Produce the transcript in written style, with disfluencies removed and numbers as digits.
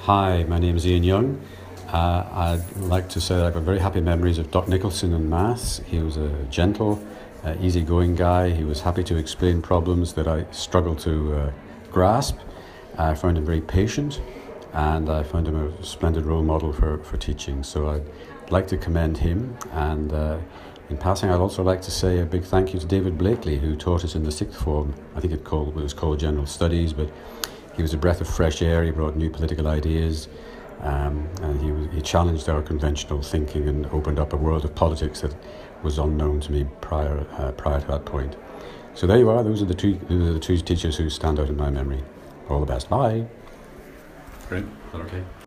Hi, my name is Ian Young. I'd like to say that I've got very happy memories of Doc Nicholson in maths. He was a gentle, easygoing guy. He was happy to explain problems that I struggled to grasp. I found him very patient, and I found him a splendid role model for teaching. So I'd like to commend him. And in passing, I'd also like to say a big thank you to David Blakely, who taught us in the sixth form. I think it was called General Studies, but he was a breath of fresh air. He brought new political ideas, and he challenged our conventional thinking and opened up a world of politics that was unknown to me prior to that point. So there you are. Those are the two teachers who stand out in my memory. All the best. Bye. Great. Is that okay?